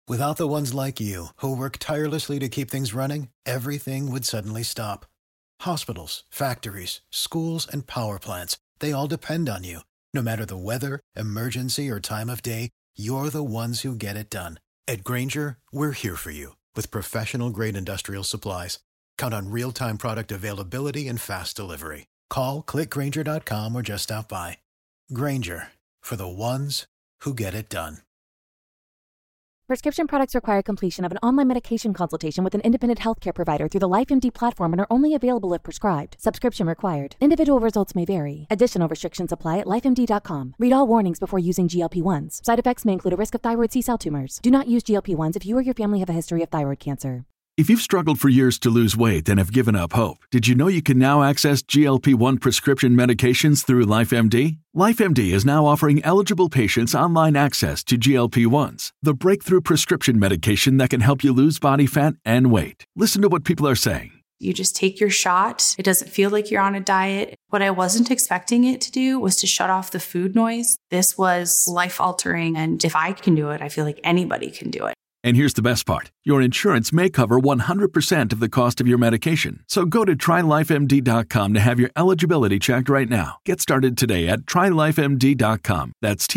Without the ones like you, who work tirelessly to keep things running, everything would suddenly stop. Hospitals, factories, schools, and power plants, they all depend on you. No matter the weather, emergency, or time of day, you're the ones who get it done. At Grainger, we're here for you with professional-grade industrial supplies. Count on real-time product availability and fast delivery. Call, click Grainger.com, or just stop by. Grainger, for the ones who get it done. Prescription products require completion of an online medication consultation with an independent healthcare provider through the LifeMD platform and are only available if prescribed. Subscription required. Individual results may vary. Additional restrictions apply at lifemd.com. Read all warnings before using GLP-1s. Side effects may include a risk of thyroid C-cell tumors. Do not use GLP-1s if you or your family have a history of thyroid cancer. If you've struggled for years to lose weight and have given up hope, did you know you can now access GLP-1 prescription medications through LifeMD? LifeMD is now offering eligible patients online access to GLP-1s, the breakthrough prescription medication that can help you lose body fat and weight. Listen to what people are saying. You just take your shot. It doesn't feel like you're on a diet. What I wasn't expecting it to do was to shut off the food noise. This was life-altering, and if I can do it, I feel like anybody can do it. And here's the best part. Your insurance may cover 100% of the cost of your medication. So go to TryLifeMD.com to have your eligibility checked right now. Get started today at TryLifeMD.com. That's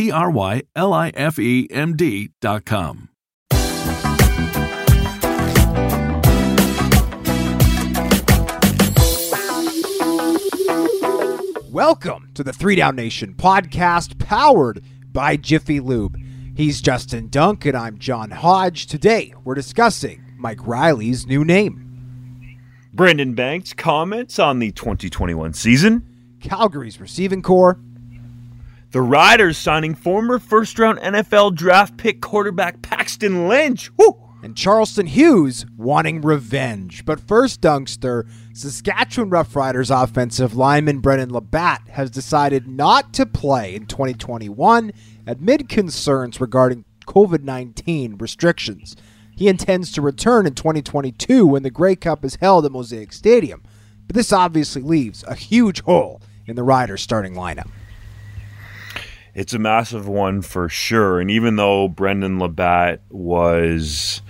TryLifeMD.com. Welcome to the 3 Down Nation podcast, powered by Jiffy Lube. He's Justin Dunk and I'm John Hodge. Today, we're discussing Mike Riley's new name. Brendan Banks comments on the 2021 season. Calgary's receiving core. The Riders signing former first-round NFL draft pick quarterback Paxton Lynch. Woo! And Charleston Hughes wanting revenge. But first, Dunkster, Saskatchewan Roughriders offensive lineman Brendan Labatt has decided not to play in 2021 amid concerns regarding COVID-19 restrictions. He intends to return in 2022 when the Grey Cup is held at Mosaic Stadium. But this obviously leaves a huge hole in the Riders' starting lineup. It's a massive one for sure. And even though Brendan Labatt was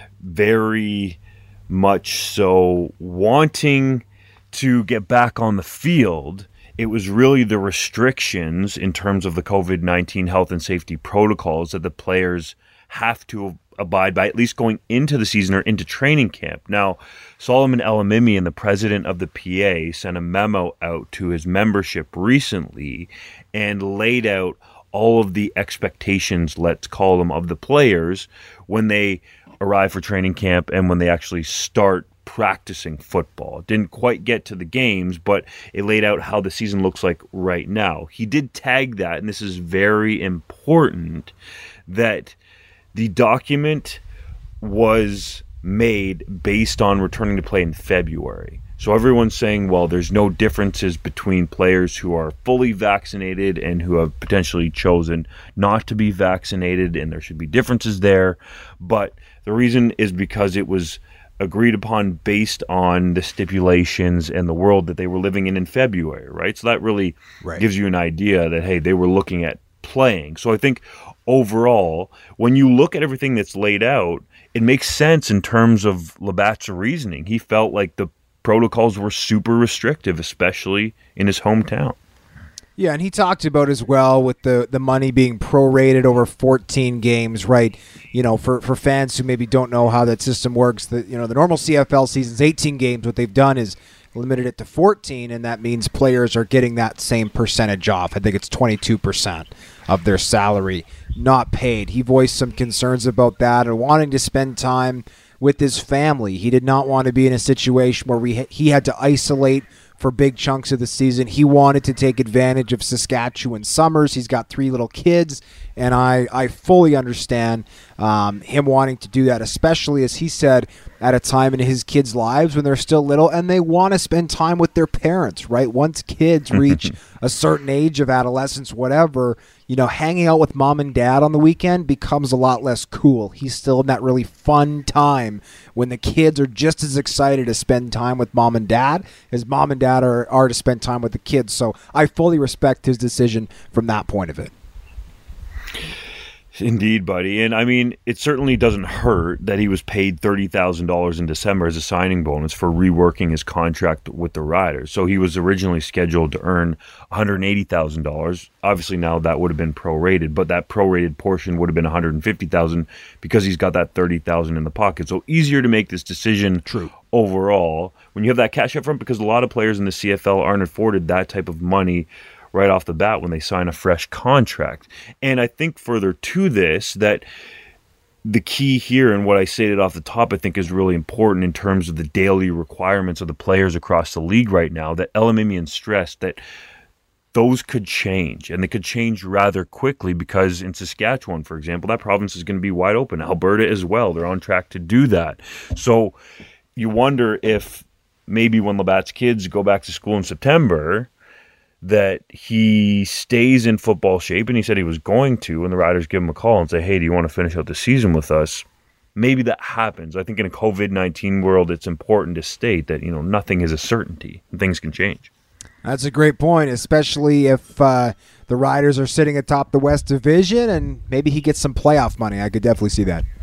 very much so wanting to get back on the field, it was really the restrictions in terms of the COVID-19 health and safety protocols that the players have to abide by, at least going into the season or into training camp. Now, Solomon Elamimi, and the president of the PA, sent a memo out to his membership recently and laid out all of the expectations, let's call them, of the players when they arrive for training camp and when they actually start practicing football. It didn't quite get to the games, but it laid out how the season looks like right now. He did tag that, and this is very important, that the document was made based on returning to play in February. So everyone's saying, well, there's no differences between players who are fully vaccinated and who have potentially chosen not to be vaccinated, and there should be differences there. But the reason is because it was agreed upon based on the stipulations and the world that they were living in February, right? So that really gives you an idea that, hey, they were looking at playing. So I think overall, when you look at everything that's laid out, it makes sense in terms of Labatt's reasoning. He felt like the protocols were super restrictive, especially in his hometown. Yeah, and he talked about as well with the money being prorated over 14 games, right? You know, for fans who maybe don't know how that system works, the normal CFL season's 18 games. What they've done is limited it to 14, and that means players are getting that same percentage off. I think it's 22% of their salary not paid. He voiced some concerns about that and wanting to spend time with his family. He did not want to be in a situation where he had to isolate for big chunks of the season. He wanted to take advantage of Saskatchewan summers. He's got 3 little kids, and I fully understand him wanting to do that, especially, as he said, at a time in his kids' lives when they're still little and they want to spend time with their parents, right? Once kids reach a certain age of adolescence, whatever, hanging out with mom and dad on the weekend becomes a lot less cool. He's still in that really fun time when the kids are just as excited to spend time with mom and dad as mom and dad are to spend time with the kids. So I fully respect his decision from that point of it. Indeed, buddy. And I mean, it certainly doesn't hurt that he was paid $30,000 in December as a signing bonus for reworking his contract with the Riders. So he was originally scheduled to earn $180,000. Obviously now that would have been prorated, but that prorated portion would have been $150,000 because he's got that $30,000 in the pocket. So easier to make this decision. True. Overall when you have that cash up front, because a lot of players in the CFL aren't afforded that type of money right off the bat when they sign a fresh contract. And I think further to this, that the key here and what I stated off the top, I think is really important in terms of the daily requirements of the players across the league right now, that Elimimian stressed that those could change, and they could change rather quickly, because in Saskatchewan, for example, that province is going to be wide open. Alberta as well. They're on track to do that. So you wonder if maybe when Labatt's kids go back to school in September, that he stays in football shape, and he said he was going to, and the Riders give him a call and say, hey, do you want to finish out the season with us? Maybe that happens. I think in a COVID-19 world, it's important to state that, nothing is a certainty, and things can change. That's a great point, especially if the Riders are sitting atop the West Division, and maybe he gets some playoff money. I could definitely see that.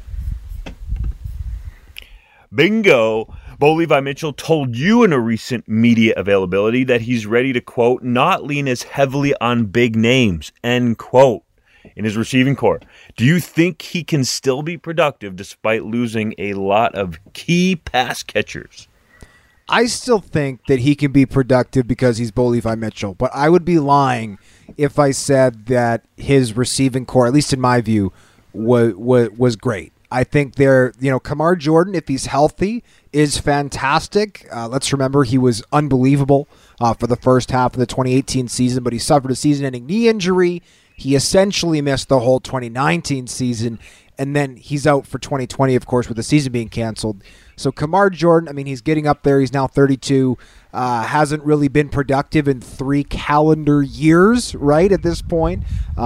Bingo! Bo Levi Mitchell told you in a recent media availability that he's ready to, quote, not lean as heavily on big names, end quote, in his receiving core. Do you think he can still be productive despite losing a lot of key pass catchers? I still think that he can be productive because he's Bo Levi Mitchell, but I would be lying if I said that his receiving core, at least in my view, was great. I think Kamar Jordan, if he's healthy, is fantastic. Let's remember he was unbelievable for the first half of the 2018 season, but he suffered a season-ending knee injury. He essentially missed the whole 2019 season, and then he's out for 2020, of course, with the season being canceled. So Kamar Jordan, he's getting up there. He's now 32. Hasn't really been productive in 3 calendar years, right, at this point.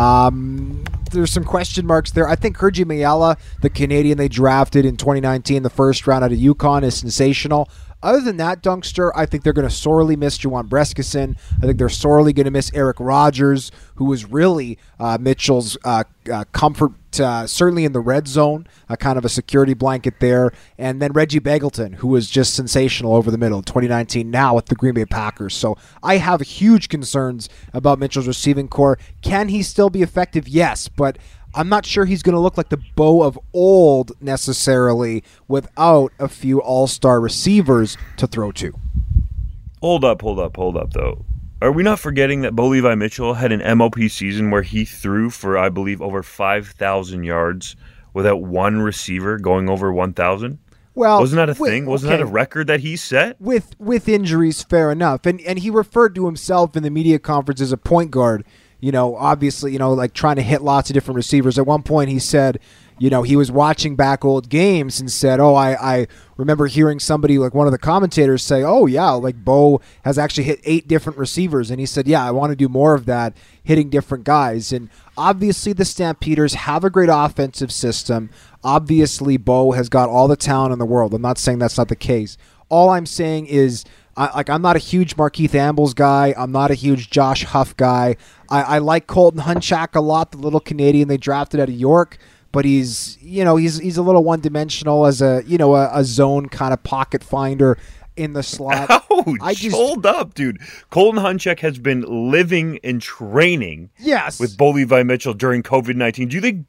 There's some question marks there. I think Kurji Mayala, the Canadian they drafted in 2019, the first round out of UConn, is sensational. Other than that, Dunkster, I think they're going to sorely miss Juwan Breskison. I think they're sorely going to miss Eric Rogers, who was really Mitchell's comfort, certainly in the red zone, kind of a security blanket there. And then Reggie Begelton, who was just sensational over the middle in 2019, now with the Green Bay Packers. So I have huge concerns about Mitchell's receiving core. Can he still be effective? Yes, but I'm not sure he's going to look like the Bo of old necessarily without a few all-star receivers to throw to. Hold up, though. Are we not forgetting that Bo Levi Mitchell had an MOP season where he threw for, I believe, over 5,000 yards without one receiver going over 1,000? Well, wasn't that a thing? Wasn't that a record that he set? With injuries, fair enough. And he referred to himself in the media conference as a point guard. Obviously, like trying to hit lots of different receivers. At one point he said, he was watching back old games and said, I remember hearing somebody, like one of the commentators, say, oh, yeah, like Bo has actually hit 8 different receivers. And he said, yeah, I want to do more of that, hitting different guys. And obviously the Stampeders have a great offensive system. Obviously Bo has got all the talent in the world. I'm not saying that's not the case. All I'm saying is, I'm not a huge Markeith Ambles guy. I'm not a huge Josh Huff guy. I like Colton Hunchak a lot, the little Canadian they drafted out of York, but he's a little one-dimensional as a zone kind of pocket finder in the slot. Ouch, hold up, dude. Colton Hunchak has been living and training with Bo Levi Mitchell during COVID-19. Do you think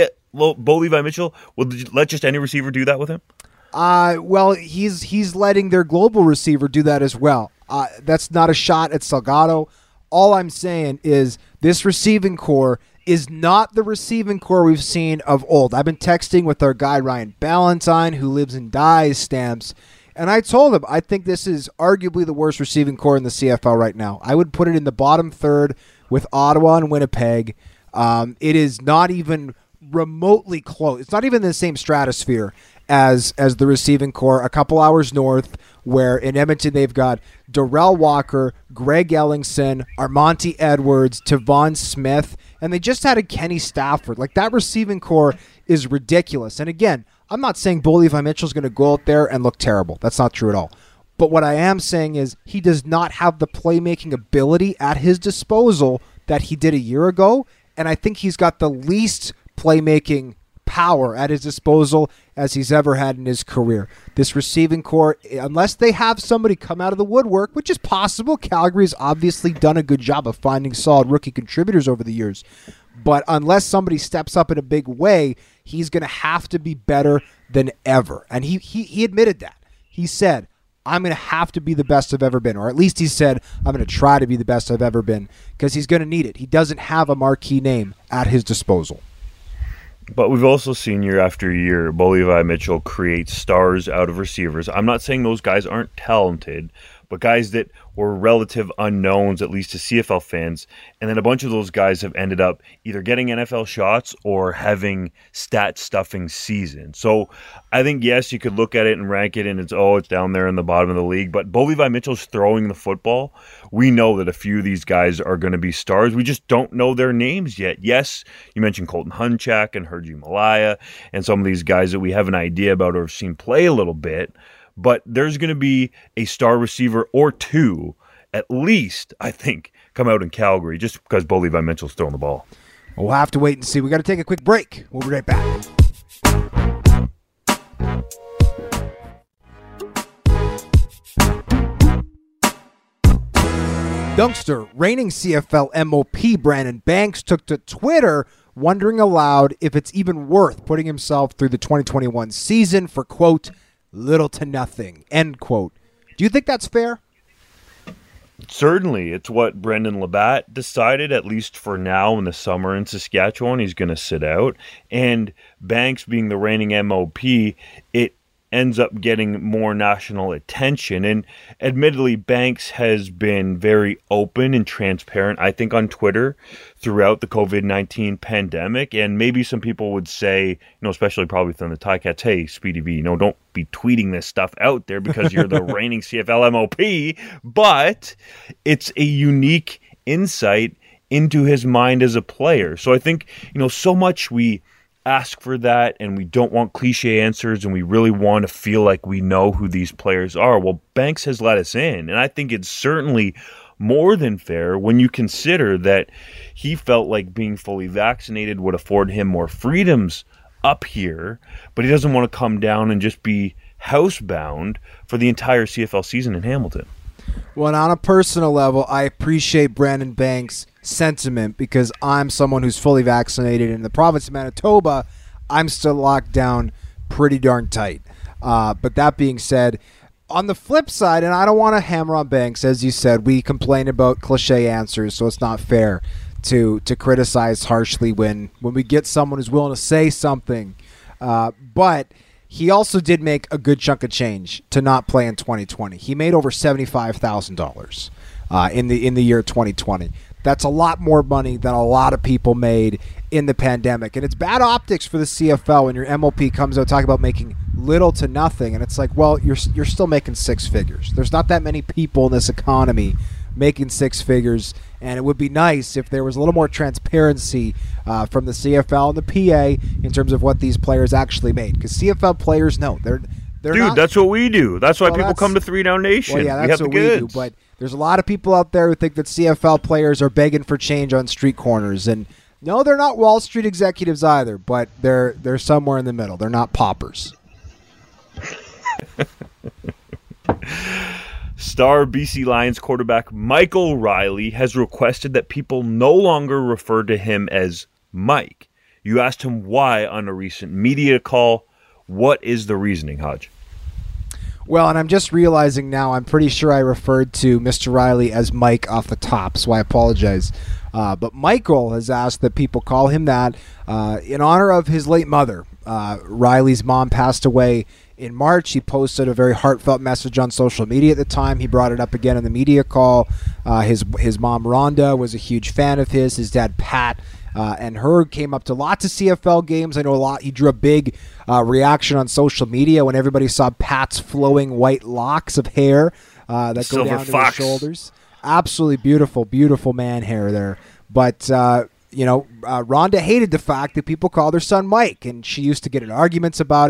Bo Levi Mitchell will let just any receiver do that with him? Well, he's letting their global receiver do that as well. That's not a shot at Salgado. All I'm saying is this receiving core is not the receiving core we've seen of old. I've been texting with our guy Ryan Ballantyne, who lives and dies Stamps, and I told him I think this is arguably the worst receiving core in the CFL right now. I would put it in the bottom third with Ottawa and Winnipeg. It is not even remotely close. It's not even in the same stratosphere as the receiving core a couple hours north, where in Edmonton they've got Darrell Walker, Greg Ellingson, Armonte Edwards, Tavon Smith, and they just added Kenny Stafford. Like, that receiving core is ridiculous. And again, I'm not saying Bo Levi Mitchell's going to go out there and look terrible. That's not true at all. But what I am saying is he does not have the playmaking ability at his disposal that he did a year ago, and I think he's got the least playmaking power at his disposal as he's ever had in his career. This receiving core, unless they have somebody come out of the woodwork, which is possible, Calgary's obviously done a good job of finding solid rookie contributors over the years. But unless somebody steps up in a big way, he's going to have to be better than ever. And he admitted that. He said, I'm going to have to be the best I've ever been. Or at least he said, I'm going to try to be the best I've ever been, because he's going to need it. He doesn't have a marquee name at his disposal. But we've also seen year after year, Bo Levi Mitchell create stars out of receivers. I'm not saying those guys aren't talented, but guys that were relative unknowns, at least to CFL fans. And then a bunch of those guys have ended up either getting NFL shots or having stat-stuffing seasons. So I think, yes, you could look at it and rank it, and it's down there in the bottom of the league. But Bo Levi Mitchell's throwing the football. We know that a few of these guys are going to be stars. We just don't know their names yet. Yes, you mentioned Colton Hunchak and Hergy Malaya and some of these guys that we have an idea about or have seen play a little bit. But there's going to be a star receiver or two, at least, I think, come out in Calgary just because Bo Levi Mitchell's throwing the ball. We'll have to wait and see. We got to take a quick break. We'll be right back. Dunkster, reigning CFL MOP Brandon Banks took to Twitter wondering aloud if it's even worth putting himself through the 2021 season for, quote, little to nothing, end quote. Do you think that's fair? Certainly. It's what Brendan Labatt decided, at least for now in the summer in Saskatchewan. He's going to sit out. And Banks being the reigning MOP, it ends up getting more national attention. And admittedly, Banks has been very open and transparent, I think, on Twitter throughout the COVID-19 pandemic. And maybe some people would say, especially probably from the Ticats, hey, Speedy V, don't be tweeting this stuff out there because you're the reigning CFL MOP. But it's a unique insight into his mind as a player. So I think, so much we ask for that, and we don't want cliche answers, and we really want to feel like we know who these players are. Well, Banks has let us in, and I think it's certainly more than fair when you consider that he felt like being fully vaccinated would afford him more freedoms up here, but he doesn't want to come down and just be housebound for the entire CFL season in Hamilton. Well, and on a personal level, I appreciate Brandon Banks' sentiment because I'm someone who's fully vaccinated. In the province of Manitoba, I'm still locked down pretty darn tight. But that being said, on the flip side, and I don't want to hammer on Banks, as you said, we complain about cliche answers, so it's not fair to criticize harshly when we get someone who's willing to say something. But he also did make a good chunk of change to not play in 2020. He made over $75,000 in the year 2020. That's a lot more money than a lot of people made in the pandemic. And it's bad optics for the CFL when your MOP comes out talking about making little to nothing. And it's like, well, you're still making six figures. There's not that many people in this economy making six figures. And it would be nice if there was a little more transparency from the CFL and the PA in terms of what these players actually made. Because CFL players know they're Dude, not, that's what we do. That's why people come to 3 Down Nation. Well, yeah, we that's have what the goods. we do. But there's a lot of people out there who think that CFL players are begging for change on street corners. And no, they're not Wall Street executives either, but they're somewhere in the middle. They're not paupers. Star BC Lions quarterback Michael Riley has requested that people no longer refer to him as Mike. You asked him why on a recent media call. What is the reasoning, Hodge? Well, and I'm just realizing now, I'm pretty sure I referred to Mr. Riley as Mike off the top, so I apologize. But Michael has asked that people call him that in honor of his late mother. Riley's mom passed away in March. He posted a very heartfelt message on social media at the time. He brought it up again in the media call. His mom, Rhonda, was a huge fan of his. His dad, Pat, and her came up to lots of CFL games. I know a lot. He drew a big reaction on social media when everybody saw Pat's flowing white locks of hair that go down to his shoulders. Absolutely beautiful, beautiful man hair there. But, Rhonda hated the fact that people called her son Mike, and she used to get in arguments about it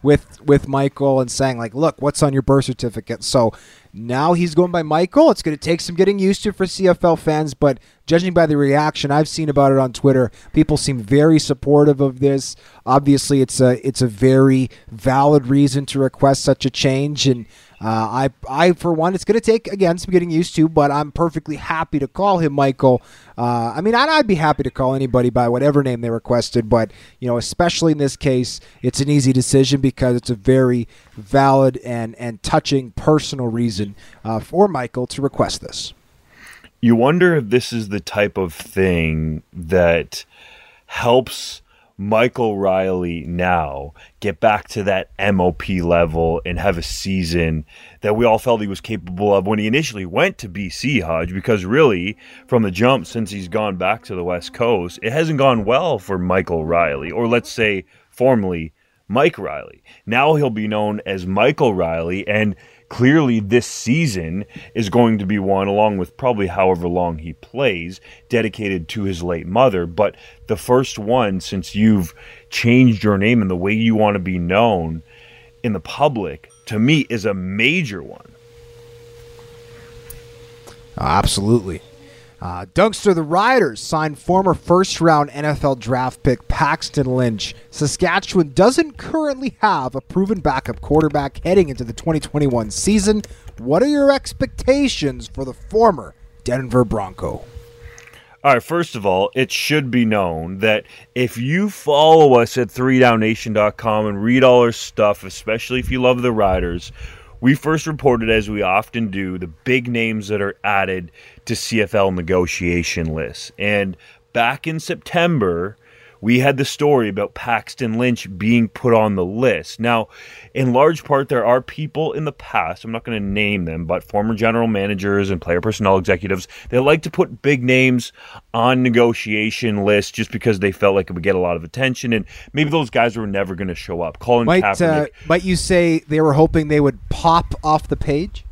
with Michael and saying, like, look, what's on your birth certificate? So now he's going by Michael. It's going to take some getting used to for CFL fans, but judging by the reaction I've seen about it on Twitter, people seem very supportive of this. Obviously, it's a very valid reason to request such a change, and I for one, it's going to take, again, some getting used to, but I'm perfectly happy to call him Michael. I'd be happy to call anybody by whatever name they requested, but, especially in this case, it's an easy decision because it's a very valid and touching personal reason for Michael to request this. You wonder if this is the type of thing that helps Michael Reilly now get back to that MOP level and have a season that we all felt he was capable of when he initially went to BC, Hodge, because really from the jump since he's gone back to the West Coast, it hasn't gone well for Michael Reilly, or let's say formerly Mike Reilly. Now he'll be known as Michael Reilly, and clearly this season is going to be one, along with probably however long he plays, dedicated to his late mother. But the first one since you've changed your name and the way you want to be known in the public, to me, is a major one. Absolutely. Dunkster, the Riders signed former first-round NFL draft pick Paxton Lynch. Saskatchewan doesn't currently have a proven backup quarterback heading into the 2021 season. What are your expectations for the former Denver Bronco? All right, first of all, it should be known that if you follow us at 3downnation.com and read all our stuff, especially if you love the Riders, we first reported, as we often do, the big names that are added to CFL negotiation lists. And back in September, we had the story about Paxton Lynch being put on the list. Now, in large part, there are people in the past, I'm not going to name them, but former general managers and player personnel executives, they like to put big names on negotiation lists just because they felt like it would get a lot of attention, and maybe those guys were never going to show up. Colin Kaepernick. Might you say they were hoping they would pop off the page?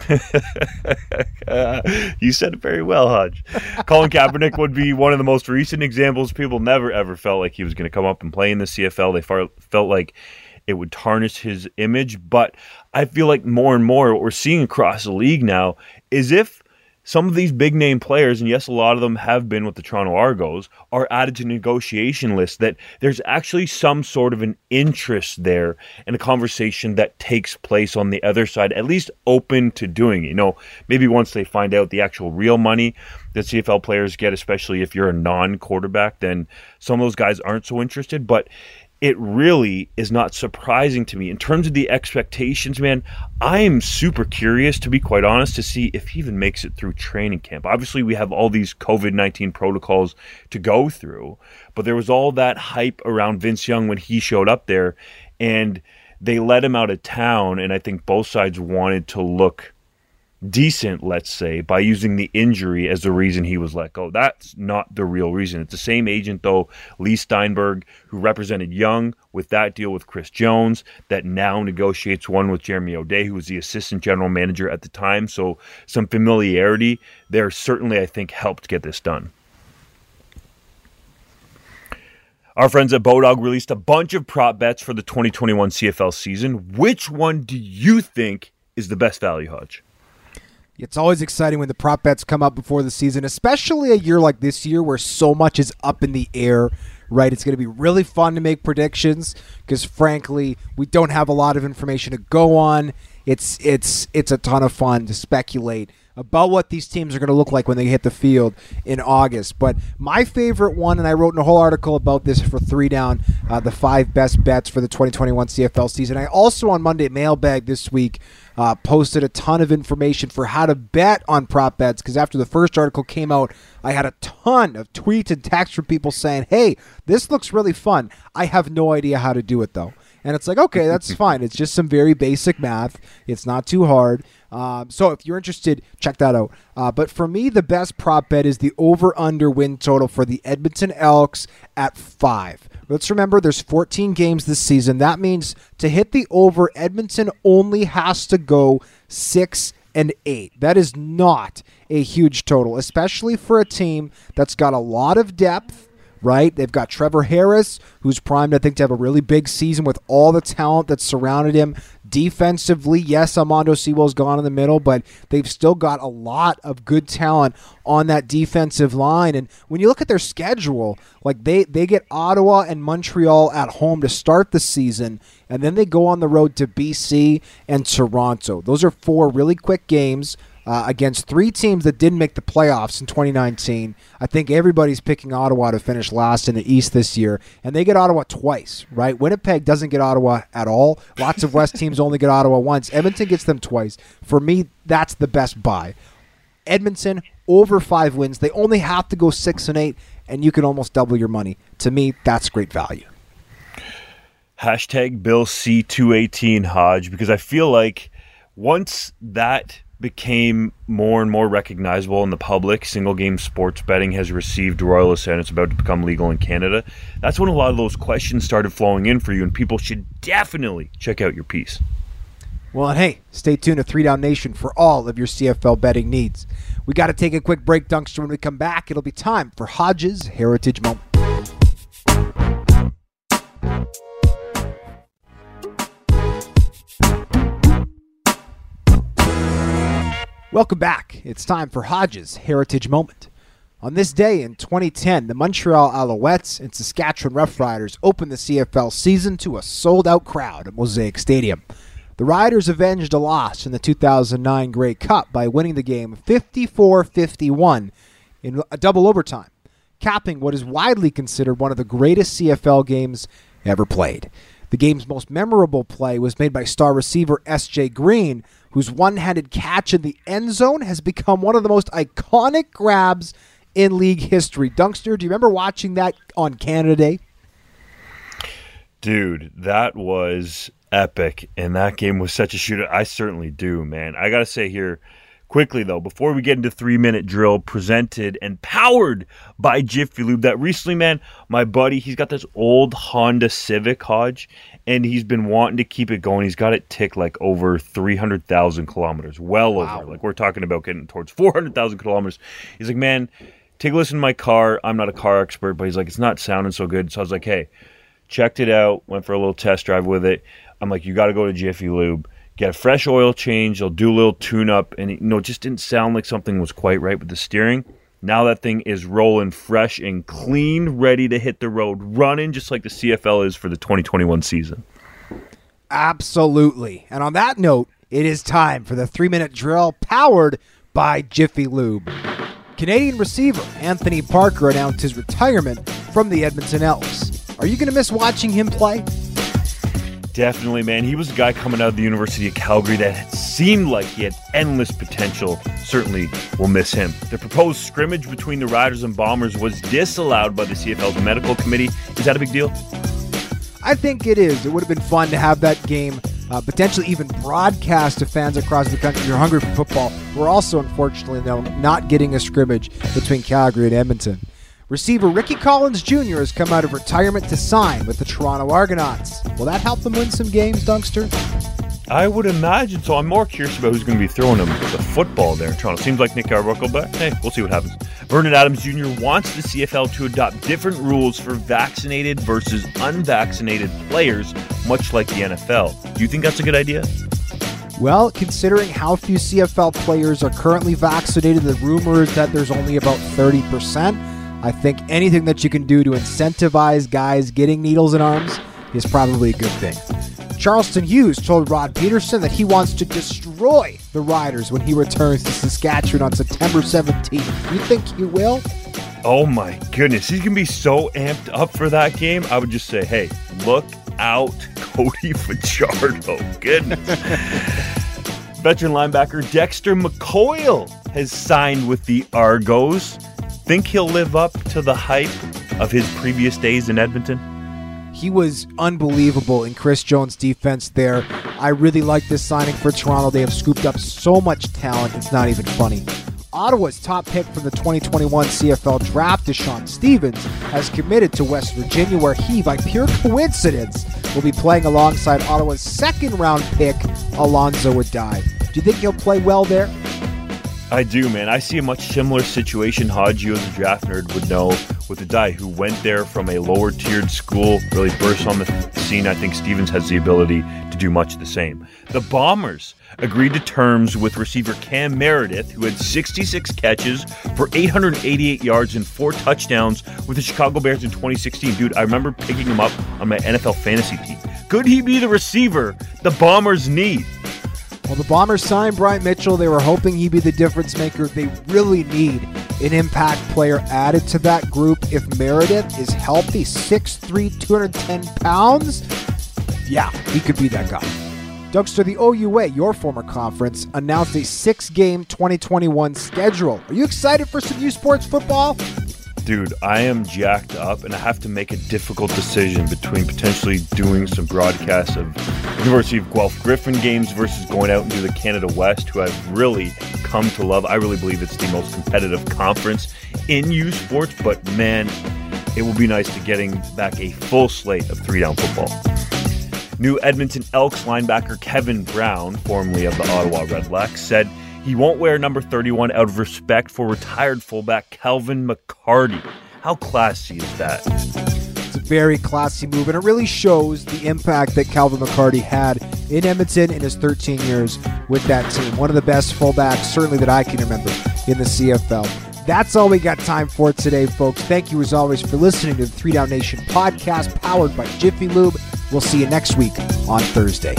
You said it very well, Hodge. Colin Kaepernick would be one of the most recent examples. People never ever felt like he was going to come up and play in the CFL. They felt like it would tarnish his image. But I feel like more and more what we're seeing across the league now is if some of these big name players, and yes, a lot of them have been with the Toronto Argos, are added to negotiation lists, that there's actually some sort of an interest there and a conversation that takes place on the other side, at least open to doing it. Maybe once they find out the actual real money that CFL players get, especially if you're a non-quarterback, then some of those guys aren't so interested. But it really is not surprising to me. In terms of the expectations, man, I am super curious, to be quite honest, to see if he even makes it through training camp. Obviously, we have all these COVID-19 protocols to go through, but there was all that hype around Vince Young when he showed up there, and they let him out of town, and I think both sides wanted to look decent, let's say, by using the injury as the reason he was let go. That's not the real reason. It's the same agent, though, Lee Steinberg, who represented Young with that deal with Chris Jones, that now negotiates one with Jeremy O'Day, who was the assistant general manager at the time. So some familiarity there certainly, I think, helped get this done. Our friends at Bodog released a bunch of prop bets for the 2021 CFL season. Which one do you think is the best value, Hodge? It's always exciting when the prop bets come up before the season, especially a year like this year where so much is up in the air, right? It's going to be really fun to make predictions because, frankly, we don't have a lot of information to go on. It's a ton of fun to speculate about what these teams are going to look like when they hit the field in August. But my favorite one, and I wrote in a whole article about this for 3 Down, the 5 best bets for the 2021 CFL season. I also, on Monday Mailbag this week, posted a ton of information for how to bet on prop bets, because after the first article came out, I had a ton of tweets and texts from people saying, hey, this looks really fun. I have no idea how to do it, though. And it's like, okay, that's fine. It's just some very basic math. It's not too hard. So if you're interested, check that out. But for me, the best prop bet is the over-under win total for the Edmonton Elks at 5. Let's remember there's 14 games this season. That means to hit the over, Edmonton only has to go 6-8. That is not a huge total, especially for a team that's got a lot of depth, right? They've got Trevor Harris, who's primed, I think, to have a really big season with all the talent that's surrounded him. Defensively, yes, Armando Sewell's gone in the middle, but they've still got a lot of good talent on that defensive line. And when you look at their schedule, like they get Ottawa and Montreal at home to start the season, and then they go on the road to BC and Toronto. Those are 4 really quick games against 3 teams that didn't make the playoffs in 2019. I think everybody's picking Ottawa to finish last in the East this year, and they get Ottawa twice, right? Winnipeg doesn't get Ottawa at all. Lots of West teams only get Ottawa once. Edmonton gets them twice. For me, that's the best buy. Edmonton, over 5 wins. They only have to go 6-8, and you can almost double your money. To me, that's great value. Hashtag Bill C218 Hodge, because I feel like once that became more and more recognizable in the public, single game sports betting has received royalist and it's about to become legal in Canada. That's when a lot of those questions started flowing in for you, and people should definitely check out your piece. Well, and hey, stay tuned to 3 Down Nation for all of your CFL betting needs. We got to take a quick break, Dunkster. When we come back, it'll be time for Hodge's Heritage Moment. Welcome back. It's time for Hodge's Heritage Moment. On this day in 2010, the Montreal Alouettes and Saskatchewan Roughriders opened the CFL season to a sold-out crowd at Mosaic Stadium. The Riders avenged a loss in the 2009 Grey Cup by winning the game 54-51 in a double overtime, capping what is widely considered one of the greatest CFL games ever played. The game's most memorable play was made by star receiver S.J. Green, whose one-handed catch in the end zone has become one of the most iconic grabs in league history. Dunkster, do you remember watching that on Canada Day? Dude, that was epic, and that game was such a shootout. I certainly do, man. I got to say here, quickly though, before we get into 3-Minute Drill, presented and powered by Jiffy Lube, that recently, man, my buddy, he's got this old Honda Civic, Hodge, and he's been wanting to keep it going. He's got it ticked like over 300,000 kilometers, well over. Like we're talking about getting towards 400,000 kilometers. He's like, man, take a listen to my car. I'm not a car expert, but he's like, it's not sounding so good. So I was like, hey, checked it out, went for a little test drive with it. I'm like, you got to go to Jiffy Lube, get a fresh oil change. They'll do a little tune-up, and it just didn't sound like something was quite right with the steering. Now that thing is rolling fresh and clean, ready to hit the road, running just like the CFL is for the 2021 season. Absolutely. And on that note, it is time for the 3-Minute Drill powered by Jiffy Lube. Canadian receiver Anthony Parker announced his retirement from the Edmonton Elks. Are you going to miss watching him play? Definitely, man. He was a guy coming out of the University of Calgary that seemed like he had endless potential. Certainly will miss him. The proposed scrimmage between the Riders and Bombers was disallowed by the CFL's medical committee. Is that a big deal? I think it is. It would have been fun to have that game potentially even broadcast to fans across the country who are hungry for football. We're also, unfortunately, though, not getting a scrimmage between Calgary and Edmonton. Receiver Ricky Collins Jr. has come out of retirement to sign with the Toronto Argonauts. Will that help them win some games, Dunkster? I would imagine so. I'm more curious about who's going to be throwing them the football there in Toronto. Seems like Nick Arbuckle, but hey, we'll see what happens. Vernon Adams Jr. wants the CFL to adopt different rules for vaccinated versus unvaccinated players, much like the NFL. Do you think that's a good idea? Well, considering how few CFL players are currently vaccinated, the rumor is that there's only about 30%. I think anything that you can do to incentivize guys getting needles in arms is probably a good thing. Charleston Hughes told Rod Peterson that he wants to destroy the Riders when he returns to Saskatchewan on September 17th. You think he will? Oh my goodness, he's going to be so amped up for that game. I would just say, hey, look out, Cody Fajardo. Goodness. Veteran linebacker Dexter McCoyle has signed with the Argos. Think he'll live up to the hype of his previous days in Edmonton? He was unbelievable in Chris Jones' defense there. I really like this signing for Toronto. They have scooped up so much talent, it's not even funny. Ottawa's top pick from the 2021 CFL draft, Deshaun Stevens, has committed to West Virginia, where he, by pure coincidence, will be playing alongside Ottawa's second-round pick, Alonzo Adai. Do you think he'll play well there? I do, man. I see a much similar situation. Hodge, you as a draft nerd would know, with a guy who went there from a lower tiered school, really burst on the scene. I think Stevens has the ability to do much the same. The Bombers agreed to terms with receiver Cam Meredith, who had 66 catches for 888 yards and 4 touchdowns with the Chicago Bears in 2016. Dude, I remember picking him up on my NFL fantasy team. Could he be the receiver the Bombers need? Well, the Bombers signed Bryant Mitchell. They were hoping he'd be the difference maker. They really need an impact player added to that group. If Meredith is healthy, 6'3", 210 pounds, yeah, he could be that guy. Dougster, the OUA, your former conference, announced a 6-game 2021 schedule. Are you excited for some U Sports football? Dude, I am jacked up, and I have to make a difficult decision between potentially doing some broadcasts of University of Guelph Griffin games versus going out and do the Canada West, who I've really come to love. I really believe it's the most competitive conference in U Sports, but man, it will be nice to getting back a full slate of 3-down football. New Edmonton Elks linebacker Kevin Brown, formerly of the Ottawa Redblacks, said he won't wear number 31 out of respect for retired fullback Calvin McCarty. How classy is that? It's a very classy move, and it really shows the impact that Calvin McCarty had in Edmonton in his 13 years with that team. One of the best fullbacks, certainly that I can remember, in the CFL. That's all we got time for today, folks. Thank you, as always, for listening to the 3 Down Nation podcast, powered by Jiffy Lube. We'll see you next week on Thursday.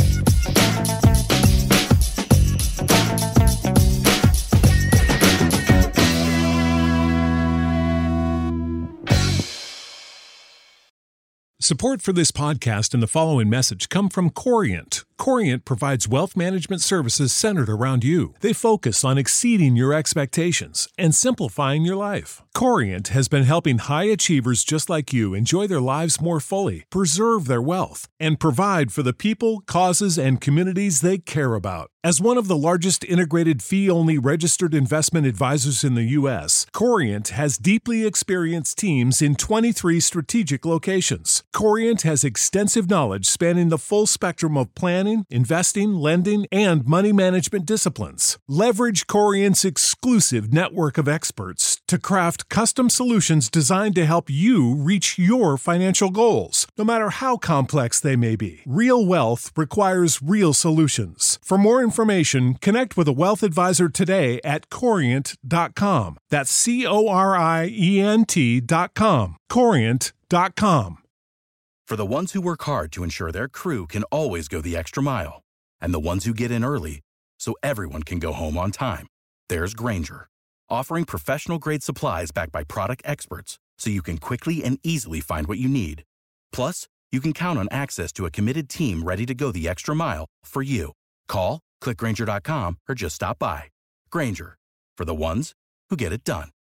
Support for this podcast and the following message come from Corient. Corient provides wealth management services centered around you. They focus on exceeding your expectations and simplifying your life. Corient has been helping high achievers just like you enjoy their lives more fully, preserve their wealth, and provide for the people, causes, and communities they care about. As one of the largest integrated fee-only registered investment advisors in the U.S., Corient has deeply experienced teams in 23 strategic locations. Corient has extensive knowledge spanning the full spectrum of planning, investing, lending, and money management disciplines. Leverage Corient's exclusive network of experts to craft custom solutions designed to help you reach your financial goals, no matter how complex they may be. Real wealth requires real solutions. For more information, connect with a wealth advisor today at Corient.com. That's Corient.com. Corient.com. For the ones who work hard to ensure their crew can always go the extra mile, and the ones who get in early so everyone can go home on time, there's Grainger, offering professional-grade supplies backed by product experts so you can quickly and easily find what you need. Plus, you can count on access to a committed team ready to go the extra mile for you. Call, click Grainger.com, or just stop by. Grainger, for the ones who get it done.